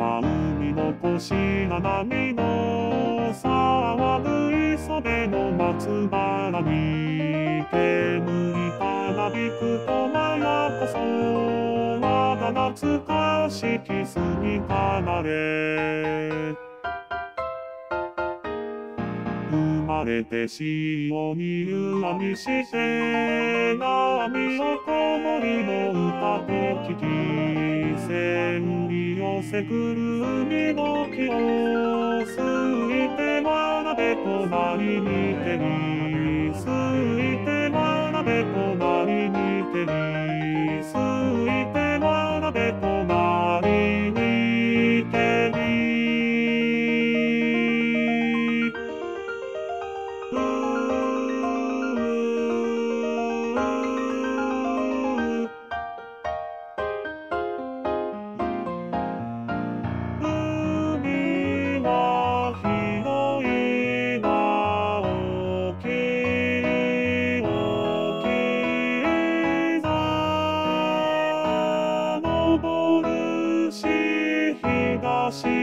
は海の星な波の騒ぐ磯辺の松原に煙いたなびく駒やこそ我が懐かしき住み離れ生まれて潮に湯あみして波をこもりの歌と聞き千里寄せくる海の気をすいて学べとなりにてりすいて学べとなりにてりすいて学べとなりにてり東